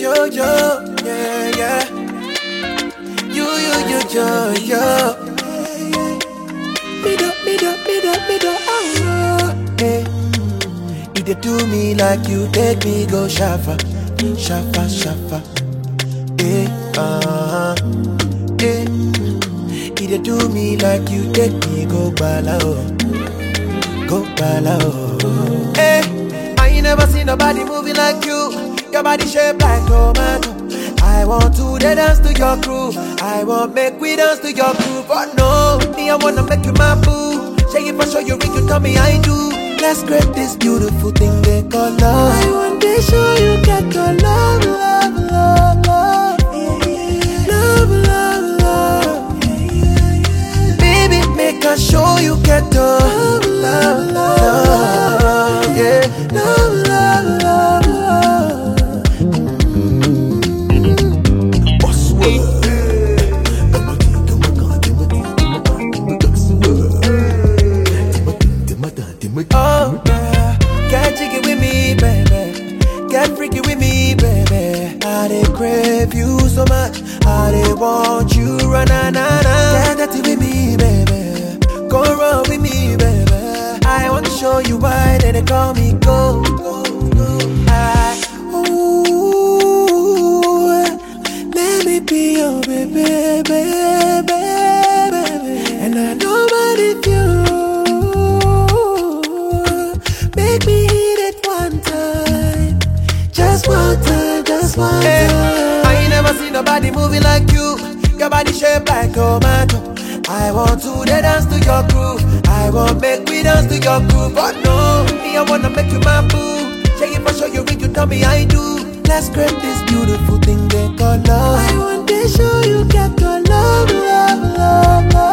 yeah, yeah. You, me do, oh, hey. You dey do me like you take me go shafa, shafa, shafa, hey, hey. You dey do me like you take me go bala, go bala, hey. I ain't never seen nobody moving like you. Your body shaped like tomato. I want to dance to your groove. I want make we dance to your groove. But no, me I wanna make you my boo. Shake it for sure you ring, you tell me I do. Let's create this beautiful thing they call love. I want to show you get your love, love, love, love. Love, love, love. Baby, make us show you get the love, love, love. Yeah, love, love, love, love. Oh, yeah. Get jiggy with me, baby. Get freaky with me, baby. I dey crave you so much. I dey want you, na. Get dirty with me, baby. Go run with me, baby. I want to show you why they call me go. Ooh, let me be your baby, baby. And I know what it you. Make me hit it one time. Just one time, just one time. I ain't never seen nobody moving like you. Your body shaped like tomato. I want to dance to your groove. I want make we dance to your groove. But no, me I wanna make you my boo. Shake it for sure you ring, you tell me I do. Let's create this beautiful thing they call love. I want to show you get your love, love, love, love.